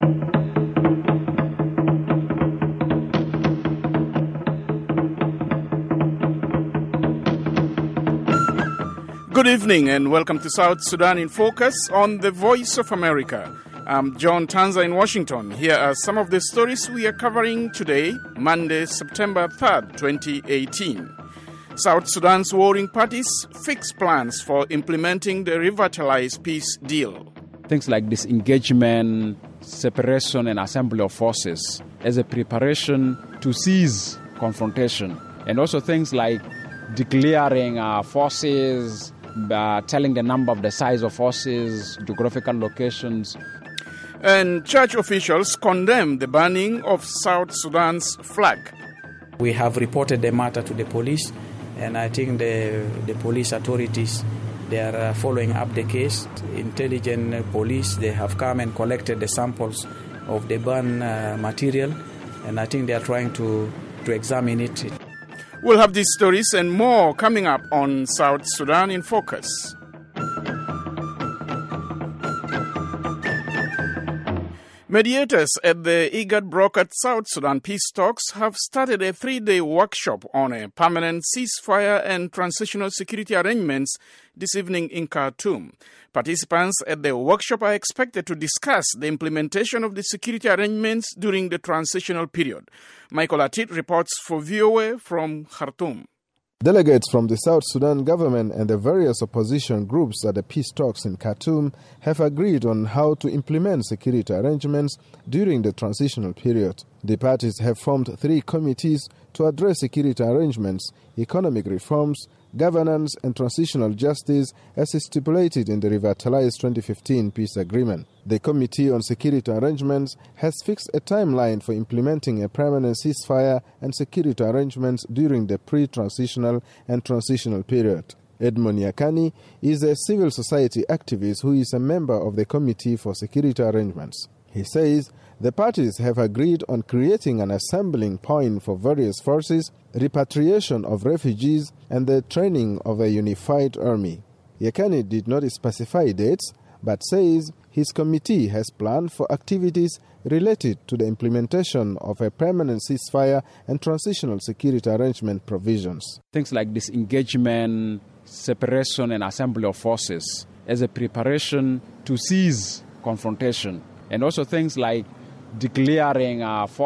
Good evening and welcome to South Sudan in Focus on the Voice of America. I'm John Tanza in Washington. Here are some of the stories we are covering today, Monday, September 3rd, 2018. South Sudan's warring parties fix plans for implementing the revitalized peace deal. Things like disengagement, separation and assembly of forces as a preparation to cease confrontation. And also things like declaring forces, telling the number of the size of forces, geographical locations. And church officials condemn the burning of South Sudan's flag. We have reported the matter to the police, and I think the police authorities, they are following up the case. Intelligent police, they have come and collected the samples of the burned material, and I think they are trying to examine it. We'll have these stories and more coming up on South Sudan in Focus. Mediators at the IGAD-brokered South Sudan peace talks have started a 3-day workshop on a permanent ceasefire and transitional security arrangements this evening in Khartoum. Participants at the workshop are expected to discuss the implementation of the security arrangements during the transitional period. Michael Atit reports for VOA from Khartoum. Delegates from the South Sudan government and the various opposition groups at the peace talks in Khartoum have agreed on how to implement security arrangements during the transitional period. The parties have formed 3 committees to address security arrangements, economic reforms, governance and transitional justice as is stipulated in the revitalized 2015 peace agreement. The Committee on Security Arrangements has fixed a timeline for implementing a permanent ceasefire and security arrangements during the pre-transitional and transitional period. Edmond Yakani is a civil society activist who is a member of the Committee for Security Arrangements. He says the parties have agreed on creating an assembling point for various forces, repatriation of refugees, and the training of a unified army. Yakani did not specify dates, but says his committee has planned for activities related to the implementation of a permanent ceasefire and transitional security arrangement provisions. Things like disengagement, separation and assembly of forces as a preparation to cease confrontation. And also things like declaring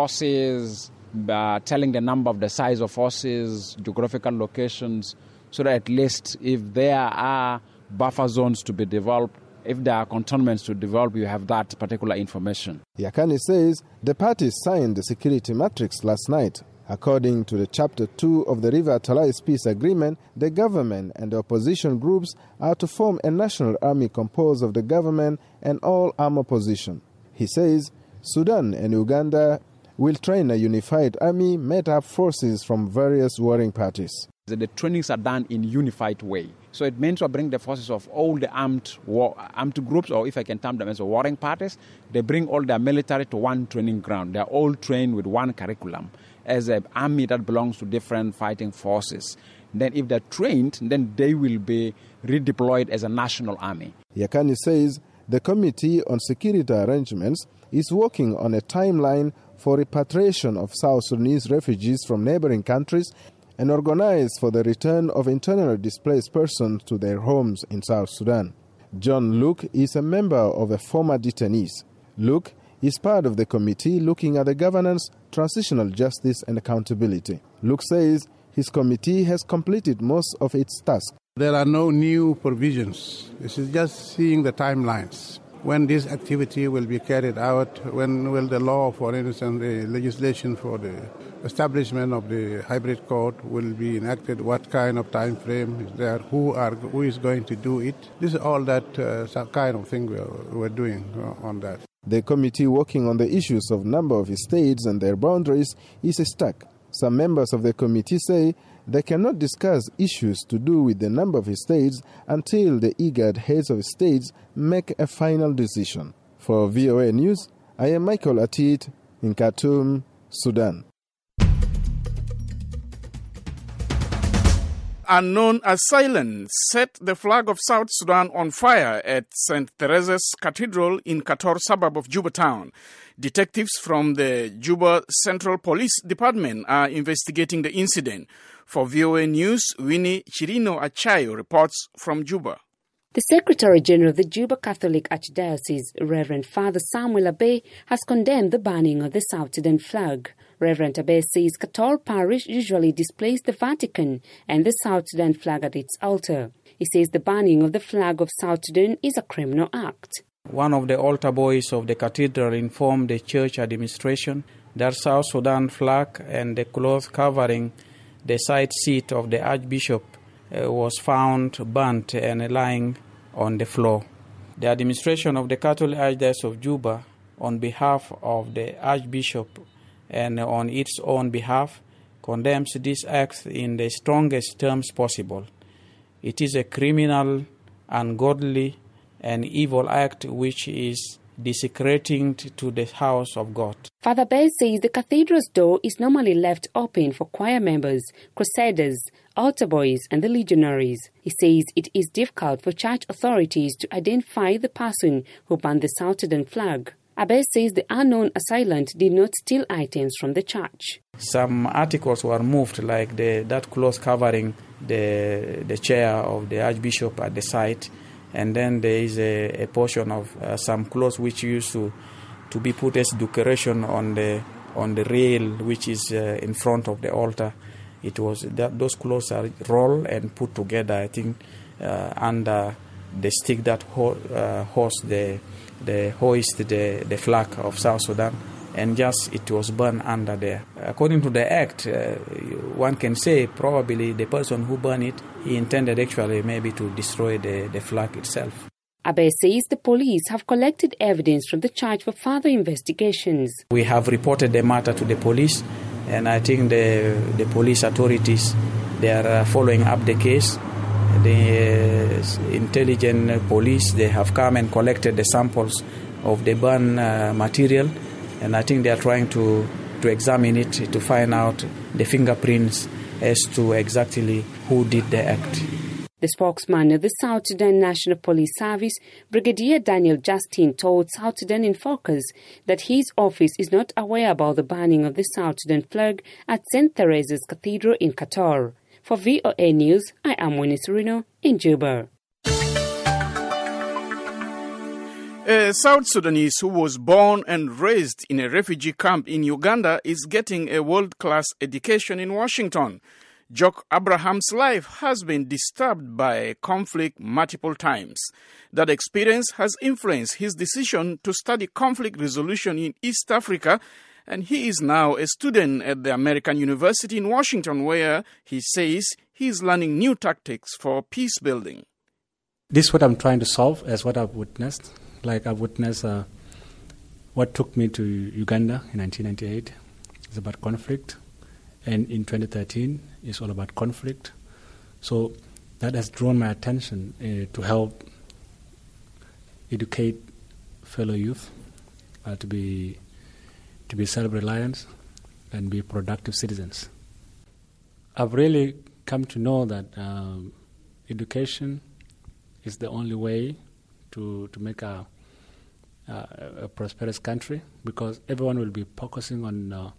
forces, telling the number of the size of forces, geographical locations, so that at least if there are buffer zones to be developed, if there are cantonments to develop, you have that particular information. Yakani says the parties signed the security matrix last night. According to the Chapter 2 of the Revitalized Peace Agreement, the government and the opposition groups are to form a national army composed of the government and all armed opposition. He says Sudan and Uganda will train a unified army made up forces from various warring parties. The trainings are done in a unified way. So it means to bring the forces of all the armed groups, or if I can term them as warring parties, they bring all their military to one training ground. They are all trained with one curriculum as an army that belongs to different fighting forces. Then if they're trained, then they will be redeployed as a national army. Yakani says the Committee on Security Arrangements is working on a timeline for repatriation of South Sudanese refugees from neighboring countries and organize for the return of internally displaced persons to their homes in South Sudan. John Luke is a member of the former detainees. Luke is part of the committee looking at the governance, transitional justice and accountability. Luke says his committee has completed most of its tasks. There are no new provisions. This is just seeing the timelines. When this activity will be carried out, when will the law, for instance, the legislation for the establishment of the hybrid court will be enacted, what kind of time frame is there, who is going to do it. This is all that kind of thing we're doing on that. The committee working on the issues of number of states and their boundaries is stuck. Some members of the committee say they cannot discuss issues to do with the number of states until the IGAD heads of states make a final decision. For VOA News, I am Michael Atit in Khartoum, Sudan. unknown assailants set the flag of South Sudan on fire at St. Teresa's Cathedral in Kator suburb of Juba town. Detectives from the Juba Central Police Department are investigating the incident. For VOA News, Winnie Chirino Achayo reports from Juba. The Secretary General of the Juba Catholic Archdiocese, Reverend Father Samuel Abe, has condemned the burning of the South Sudan flag. Reverend Abe says Kator Parish usually displays the Vatican and the South Sudan flag at its altar. He says the burning of the flag of South Sudan is a criminal act. One of the altar boys of the cathedral informed the church administration that South Sudan flag and the cloth covering the side seat of the Archbishop was found burnt and lying on the floor. The administration of the Catholic Archdiocese of Juba, on behalf of the Archbishop and on its own behalf, condemns this act in the strongest terms possible. It is a criminal, ungodly, and evil act which is desecrating to the house of God. Father Bell says the cathedral's door is normally left open for choir members, crusaders, altar boys and the legionaries. He says it is difficult for church authorities to identify the person who burned the South Sudan flag. Abe says the unknown assailant did not steal items from the church. Some articles were moved, like that cloth covering the chair of the Archbishop at the site, and then there is a portion of some clothes which used to be put as decoration on the rail which is in front of the altar. It was that those clothes are rolled and put together, I think, under the stick that hoist the flag of South Sudan, and just it was burned under there. According to the act, one can say probably the person who burned it, he intended actually maybe to destroy the flag itself. Abe says the police have collected evidence from the church for further investigations. We have reported the matter to the police, and I think the police authorities, they are following up the case. The intelligent police, they have come and collected the samples of the burned material, and I think they are trying to examine it to find out the fingerprints as to exactly who did the act. The spokesman of the South Sudan National Police Service, Brigadier Daniel Justin, told South Sudan in Focus that his office is not aware about the burning of the South Sudan flag at St. Teresa's Cathedral in Kator. For VOA News, I am Winnie Chirino in Juba. A South Sudanese who was born and raised in a refugee camp in Uganda is getting a world-class education in Washington. Jock Abraham's life has been disturbed by conflict multiple times. That experience has influenced his decision to study conflict resolution in East Africa, and he is now a student at the American University in Washington, where he says he is learning new tactics for peace building. This is what I'm trying to solve, as what I've witnessed. Like I've witnessed what took me to Uganda in 1998. It's about conflict. And in 2013, it's all about conflict. So that has drawn my attention to help educate fellow youth to be self-reliant and be productive citizens. I've really come to know that education is the only way to make a prosperous country, because everyone will be focusing on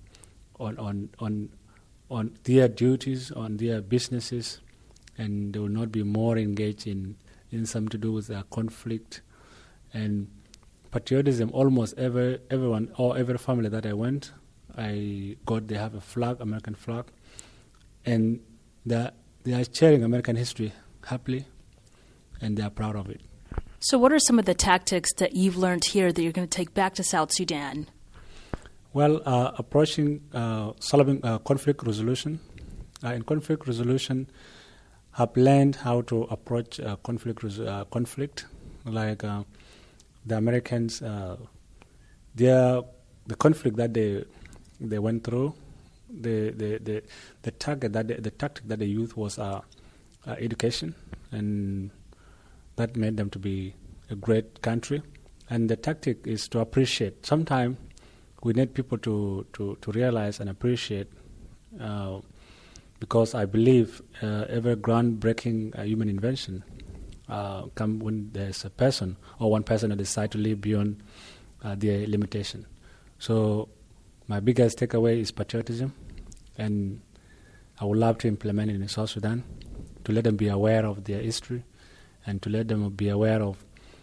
their duties, on their businesses, and they will not be more engaged in something to do with conflict and patriotism. Almost everyone or every family that I went, they have a flag, American flag, and they are sharing American history happily, and they are proud of it. So what are some of the tactics that you've learned here that you're going to take back to South Sudan? Well, solving conflict resolution. In conflict resolution, I've learned how to approach conflict. Like the Americans, the conflict that they went through, the tactic that they used was education, and that made them to be a great country. And the tactic is to appreciate. Sometimes we need people to realize and appreciate because I believe every groundbreaking human invention comes when there's a person or one person that decides to live beyond their limitation. So my biggest takeaway is patriotism, and I would love to implement it in South Sudan, to let them be aware of their history and to let them be aware of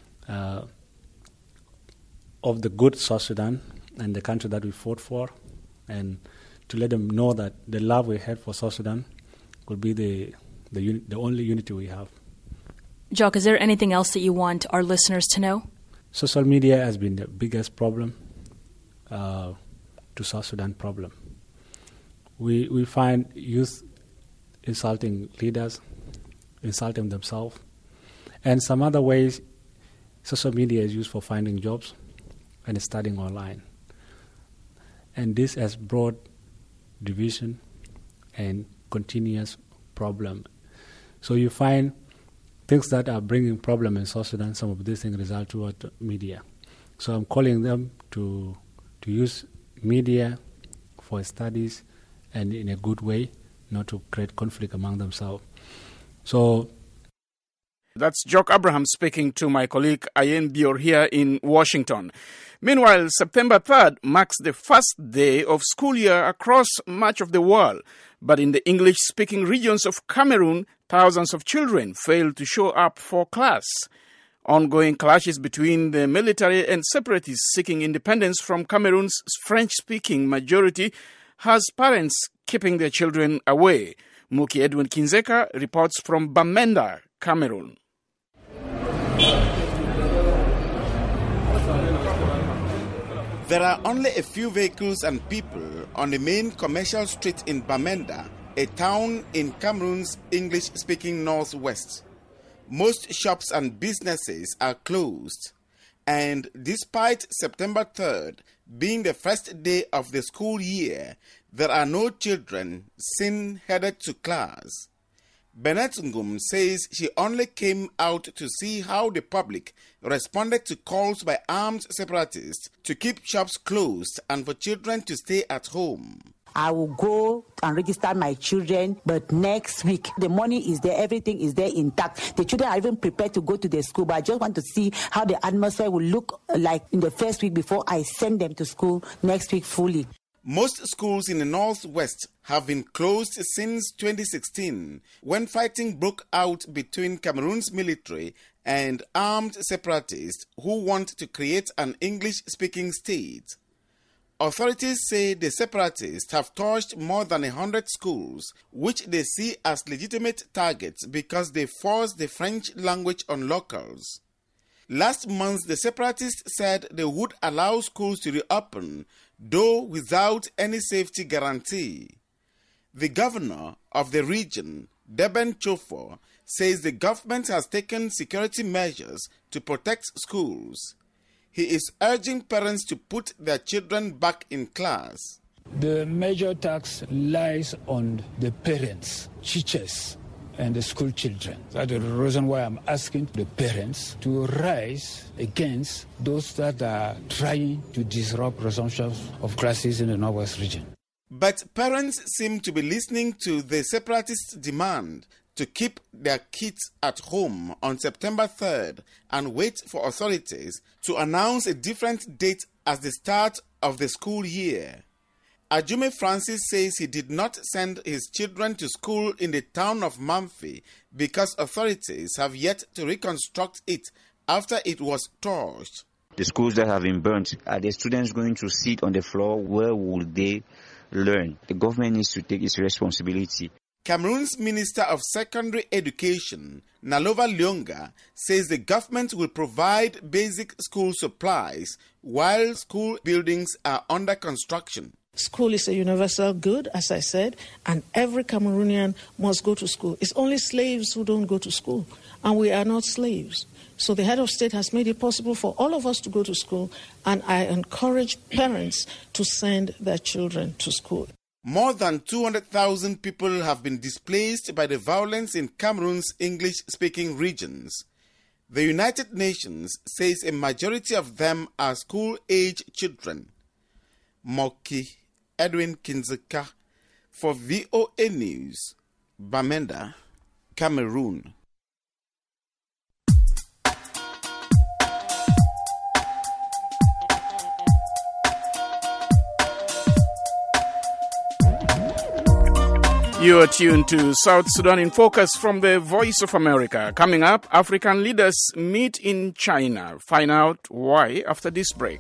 the good South Sudan and the country that we fought for, and to let them know that the love we have for South Sudan will be the only unity we have. Jock, is there anything else that you want our listeners to know? Social media has been the biggest problem to South Sudan problem. We find youth insulting leaders, insulting themselves, and some other ways social media is used for finding jobs and studying online. And this has brought division and continuous problem. So you find things that are bringing problem in South Sudan, some of these things result toward media. So I'm calling them to use media for studies and in a good way, not to create conflict among themselves. So that's Jock Abraham speaking to my colleague Ayen Bior here in Washington. Meanwhile, September 3rd marks the first day of school year across much of the world. But in the English-speaking regions of Cameroon, thousands of children fail to show up for class. Ongoing clashes between the military and separatists seeking independence from Cameroon's French-speaking majority has parents keeping their children away. Muki Edwin Kinzeka reports from Bamenda, Cameroon. There are only a few vehicles and people on the main commercial street in Bamenda, a town in Cameroon's English-speaking northwest. Most shops and businesses are closed, and despite September 3rd being the first day of the school year, there are no children seen headed to class. Bennett Ngum says she only came out to see how the public responded to calls by armed separatists to keep shops closed and for children to stay at home. I will go and register my children, but next week, the money is there, everything is there intact. The children are even prepared to go to the school, but I just want to see how the atmosphere will look like in the first week before I send them to school next week fully. Most schools in the northwest have been closed since 2016, when fighting broke out between Cameroon's military and armed separatists who want to create an English-speaking state. Authorities say the separatists have torched more than 100 schools, which they see as legitimate targets because they force the French language on locals. Last month, the separatists said they would allow schools to reopen, though without any safety guarantee. The governor of the region, Deben Chofo, says the government has taken security measures to protect schools. He is urging parents to put their children back in class. The major tax lies on the parents, teachers, and the school children. That's the reason why I'm asking the parents to rise against those that are trying to disrupt resumption of classes in the Northwest region. But parents seem to be listening to the separatist demand to keep their kids at home on September 3rd and wait for authorities to announce a different date as the start of the school year. Ajume Francis says he did not send his children to school in the town of Mamfi because authorities have yet to reconstruct it after it was torched. The schools that have been burnt, are the students going to sit on the floor? Where will they learn? The government needs to take its responsibility. Cameroon's Minister of Secondary Education, Nalova Lyonga, says the government will provide basic school supplies while school buildings are under construction. School is a universal good, as I said, and every Cameroonian must go to school. It's only slaves who don't go to school, and we are not slaves. So the head of state has made it possible for all of us to go to school, and I encourage parents to send their children to school. More than 200,000 people have been displaced by the violence in Cameroon's English-speaking regions. The United Nations says a majority of them are school-age children. Moki Edwin Kinzeka For VOA News, Bamenda, Cameroon. You are tuned to South Sudan in Focus from the Voice of America. Coming up, African leaders meet in China. Find out why after this break.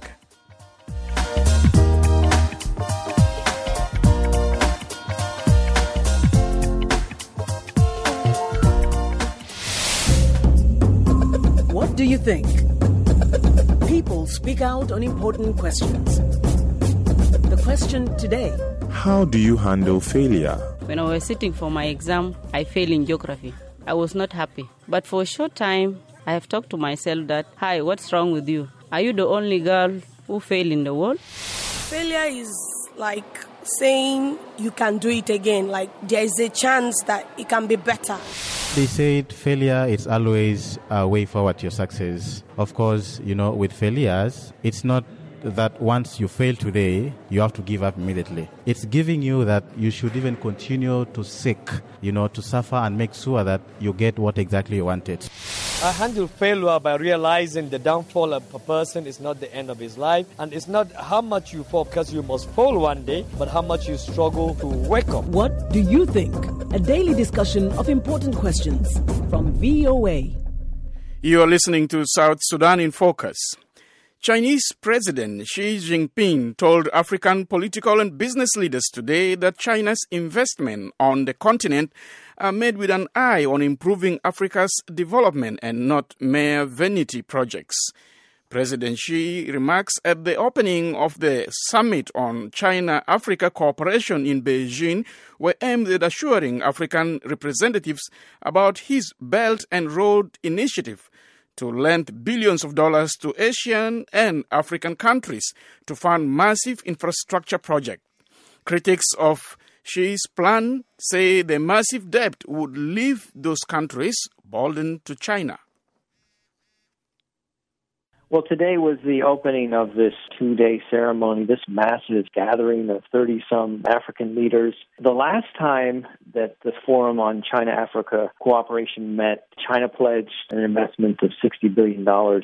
What do you think? People speak out on important questions. The question today: how do you handle failure? When I was sitting for my exam, I failed in geography. I was not happy. But for a short time, I have talked to myself that, hi, what's wrong with you? Are you the only girl who failed in the world? Failure is like saying you can do it again. Like there is a chance that it can be better. They said failure is always a way forward to your success. Of course, with failures, it's not that once you fail today, you have to give up immediately. It's giving you that you should even continue to seek, to suffer and make sure that you get what exactly you wanted. I handle failure by realizing the downfall of a person is not the end of his life, and it's not how much you fall, because you must fall one day, but how much you struggle to wake up. What do you think? A daily discussion of important questions from VOA. You are listening to South Sudan in Focus. Chinese President Xi Jinping told African political and business leaders today that China's investment on the continent are made with an eye on improving Africa's development and not mere vanity projects. President Xi remarks at the opening of the Summit on China-Africa Cooperation in Beijing were aimed at assuring African representatives about his Belt and Road Initiative to lend billions of dollars to Asian and African countries to fund massive infrastructure projects. Critics of Xi's plan say the massive debt would leave those countries beholden to China. Well, today was the opening of this two-day ceremony, this massive gathering of 30-some African leaders. The last time that the Forum on China-Africa Cooperation met, China pledged an investment of $60 billion.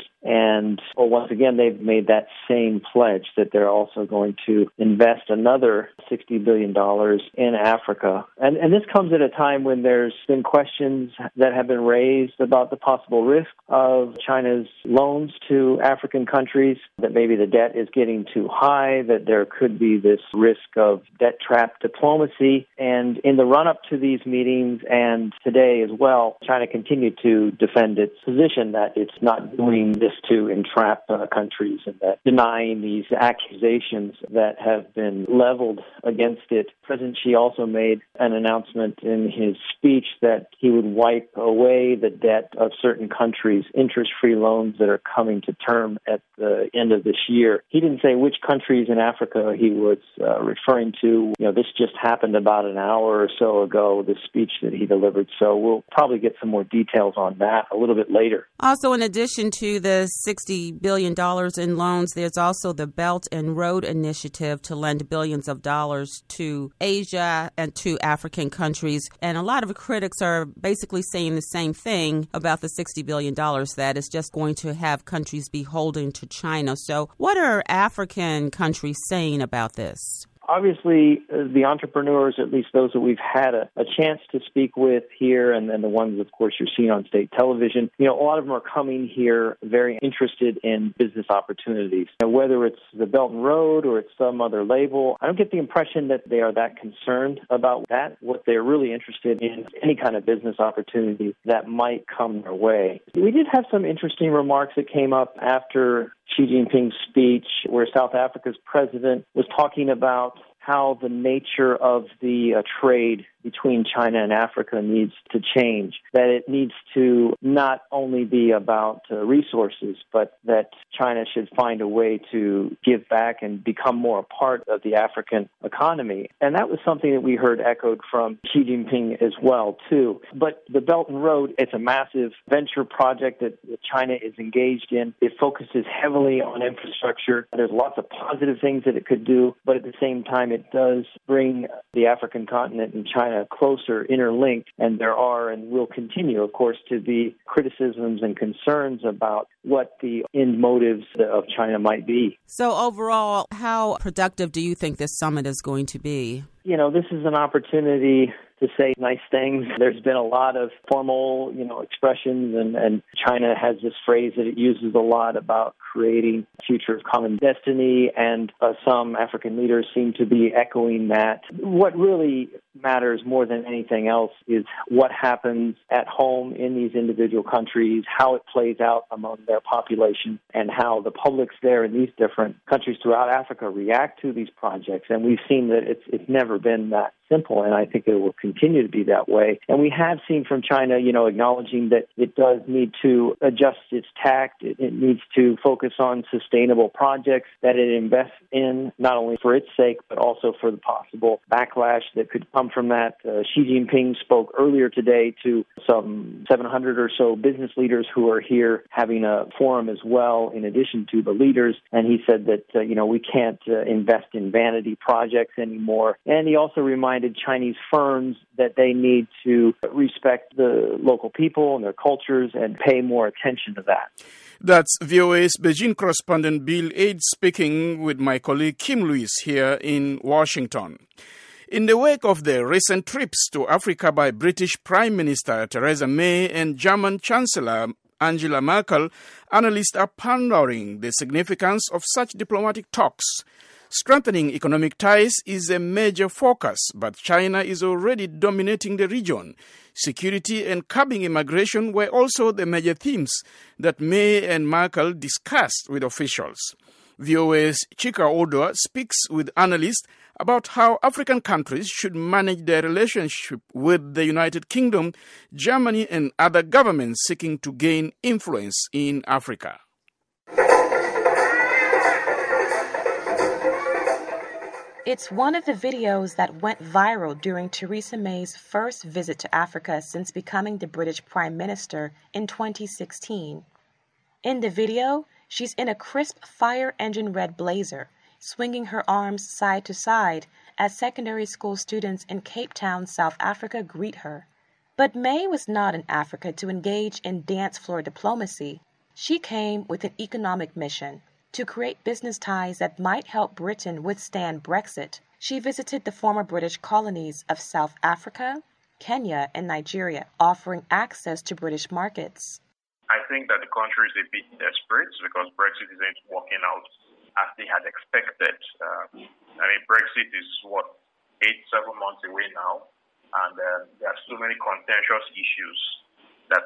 And once again, they've made that same pledge that they're also going to invest another $60 billion in Africa. And this comes at a time when there's been questions that have been raised about the possible risk of China's loans to African countries, that maybe the debt is getting too high, that there could be this risk of debt trap diplomacy. And in the run-up to these meetings and today as well, China continued to defend its position that it's not doing this to entrap countries, and that denying these accusations that have been leveled against it. President Xi also made an announcement in his speech that he would wipe away the debt of certain countries, interest-free loans that are coming to term at the end of this year. He didn't say which countries in Africa he was referring to. This just happened about an hour or so ago, the speech that he delivered. So we'll probably get some more details on that a little bit later. Also, in addition to the $60 billion in loans, there's also the Belt and Road Initiative to lend billions of dollars to Asia and to African countries. And a lot of critics are basically saying the same thing about the $60 billion, that it's just going to have countries beholden to China. So what are African countries saying about this? Obviously, the entrepreneurs, at least those that we've had a chance to speak with here, and then the ones, of course, you're seeing on state television, a lot of them are coming here very interested in business opportunities. And whether it's the Belt and Road or it's some other label, I don't get the impression that they are that concerned about that. What they're really interested in is any kind of business opportunity that might come their way. We did have some interesting remarks that came up after Xi Jinping's speech, where South Africa's president was talking about how the nature of the trade between China and Africa needs to change, that it needs to not only be about resources, but that China should find a way to give back and become more a part of the African economy. And that was something that we heard echoed from Xi Jinping as well, too. But the Belt and Road, it's a massive venture project that China is engaged in. It focuses heavily on infrastructure. There's lots of positive things that it could do, but at the same time, it does bring the African continent and China closer, interlinked, and there are and will continue, of course, to be criticisms and concerns about what the end motives of China might be. So overall, how productive do you think this summit is going to be? You know, this is an opportunity to say nice things. There's been a lot of formal, expressions, and China has this phrase that it uses a lot about creating a future of common destiny, and some African leaders seem to be echoing that. What really matters more than anything else is what happens at home in these individual countries, how it plays out among their population, and how the publics there in these different countries throughout Africa react to these projects. And we've seen that it's never been that simple, and I think it will continue to be that way. And we have seen from China, acknowledging that it does need to adjust its tact. It needs to focus on sustainable projects that it invests in, not only for its sake, but also for the possible backlash that could come from that. Xi Jinping spoke earlier today to some 700 or so business leaders who are here having a forum as well, in addition to the leaders. And he said that, we can't invest in vanity projects anymore. And he also reminded Chinese firms that they need to respect the local people and their cultures and pay more attention to that. That's VOA's Beijing correspondent Bill Ade speaking with my colleague Kim Lewis here in Washington. In the wake of the recent trips to Africa by British Prime Minister Theresa May and German Chancellor Angela Merkel, analysts are pondering the significance of such diplomatic talks. Strengthening economic ties is a major focus, but China is already dominating the region. Security and curbing immigration were also the major themes that May and Merkel discussed with officials. VOA's Chika Odoa speaks with analysts about how African countries should manage their relationship with the United Kingdom, Germany, and other governments seeking to gain influence in Africa. It's one of the videos that went viral during Theresa May's first visit to Africa since becoming the British Prime Minister in 2016. In the video, she's in a crisp fire engine red blazer, swinging her arms side to side as secondary school students in Cape Town, South Africa greet her. But May was not in Africa to engage in dance floor diplomacy. She came with an economic mission: to create business ties that might help Britain withstand Brexit. She visited the former British colonies of South Africa, Kenya, and Nigeria, offering access to British markets. I think that the country is a bit desperate because Brexit isn't working out as they had expected. Brexit is 8-7 months away now, and there are so many contentious issues that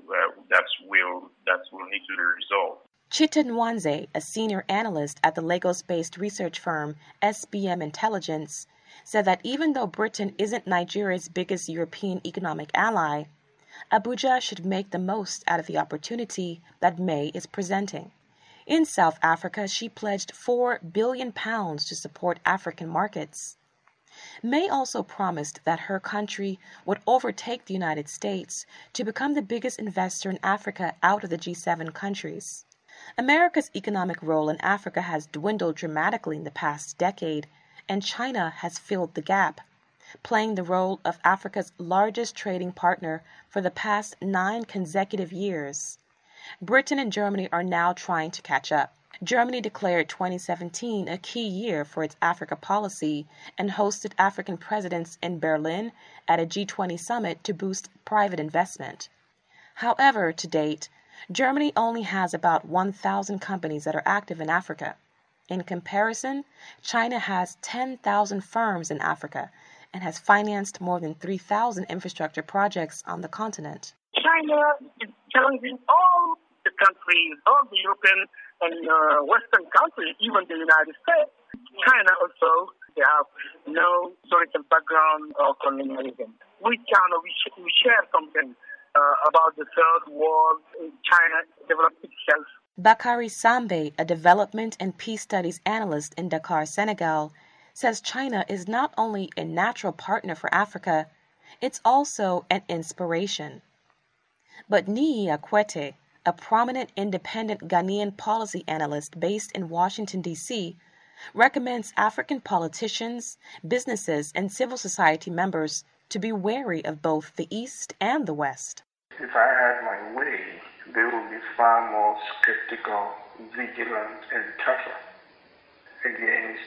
will need to be resolved. Chita Nwanze, a senior analyst at the Lagos-based research firm SBM Intelligence, said that even though Britain isn't Nigeria's biggest European economic ally, Abuja should make the most out of the opportunity that May is presenting. In South Africa, she pledged £4 billion to support African markets. May also promised that her country would overtake the United States to become the biggest investor in Africa out of the G7 countries. America's economic role in Africa has dwindled dramatically in the past decade, and China has filled the gap, playing the role of Africa's largest trading partner for the past 9 consecutive years. Britain and Germany are now trying to catch up. Germany declared 2017 a key year for its Africa policy and hosted African presidents in Berlin at a G20 summit to boost private investment. However, to date, Germany only has about 1,000 companies that are active in Africa. In comparison, China has 10,000 firms in Africa and has financed more than 3,000 infrastructure projects on the continent. China is challenging all the countries, all the European and Western countries, even the United States. China also, they have no historical background or colonialism. We share something about the third world. China developed itself. Bakary Sambe, a development and peace studies analyst in Dakar, Senegal, says China is not only a natural partner for Africa, it's also an inspiration. But Nii Akwete, a prominent independent Ghanaian policy analyst based in Washington, D.C., recommends African politicians, businesses, and civil society members to be wary of both the East and the West. If I had my way, they would be far more skeptical, vigilant, and tougher against,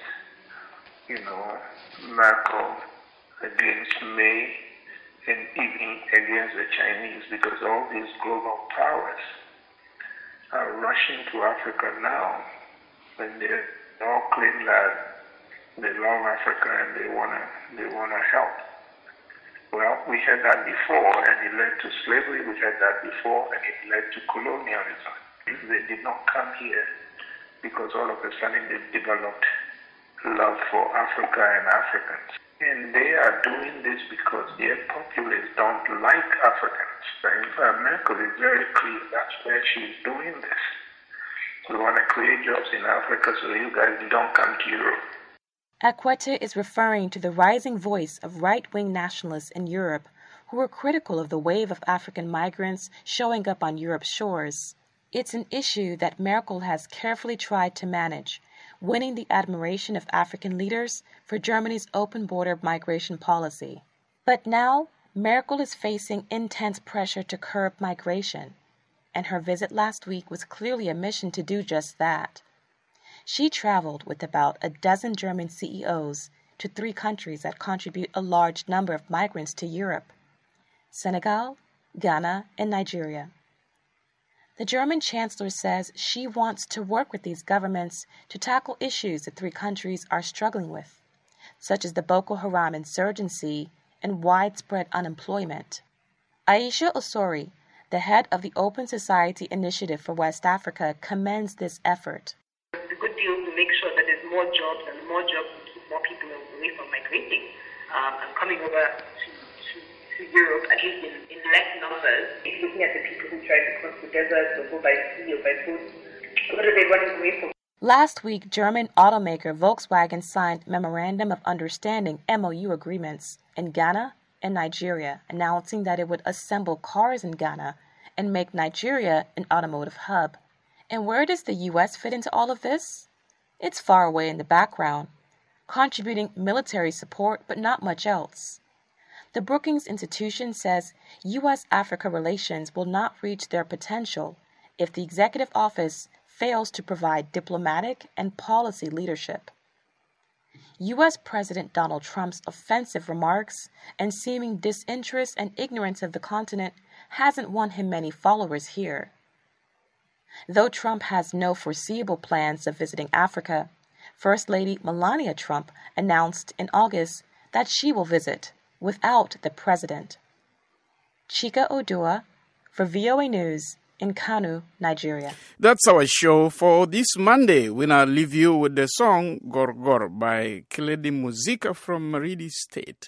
Merkel, against May, and even against the Chinese, because all these global powers are rushing to Africa now, and they all claim that they love Africa and they wanna help. Well, we had that before, and it led to slavery. We had that before, and it led to colonialism. They did not come here because all of a sudden they developed love for Africa and Africans. And they are doing this because their populace don't like Africans. In fact, Merkel is very clear that's where she's doing this. We want to create jobs in Africa so you guys don't come to Europe. Akwete is referring to the rising voice of right-wing nationalists in Europe who were critical of the wave of African migrants showing up on Europe's shores. It's an issue that Merkel has carefully tried to manage, winning the admiration of African leaders for Germany's open border migration policy. But now, Merkel is facing intense pressure to curb migration, and her visit last week was clearly a mission to do just that. She traveled with about a dozen German CEOs to 3 countries that contribute a large number of migrants to Europe: Senegal, Ghana, and Nigeria. The German chancellor says she wants to work with these governments to tackle issues the 3 countries are struggling with, such as the Boko Haram insurgency and widespread unemployment. Aisha Osori, the head of the Open Society Initiative for West Africa, commends this effort. It's a good deal to make sure that there's more jobs, and more jobs will keep more people away from migrating and coming over to Europe, at least in less numbers. Looking at the people who try to cross the desert or go by sea or by boat, what are they running away from? Last week, German automaker Volkswagen signed Memorandum of Understanding (MOU) agreements in Ghana and Nigeria, announcing that it would assemble cars in Ghana and make Nigeria an automotive hub. And where does the U.S. fit into all of this? It's far away in the background, contributing military support but not much else. The Brookings Institution says U.S.-Africa relations will not reach their potential if the executive office fails to provide diplomatic and policy leadership. U.S. President Donald Trump's offensive remarks and seeming disinterest and ignorance of the continent hasn't won him many followers here. Though Trump has no foreseeable plans of visiting Africa, First Lady Melania Trump announced in August that she will visit without the president. Chika Odua for VOA News in Kano, Nigeria. That's our show for this Monday. We now leave you with the song Gorgor by Keledi Muzika from Maridi State.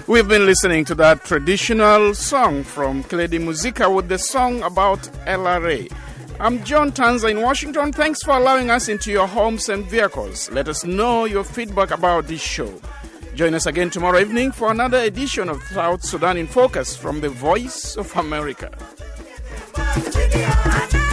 We've been listening to that traditional song from Keledi Muzika with the song about LRA. I'm John Tanza in Washington. Thanks for allowing us into your homes and vehicles. Let us know your feedback about this show. Join us again tomorrow evening for another edition of South Sudan in Focus from the Voice of America.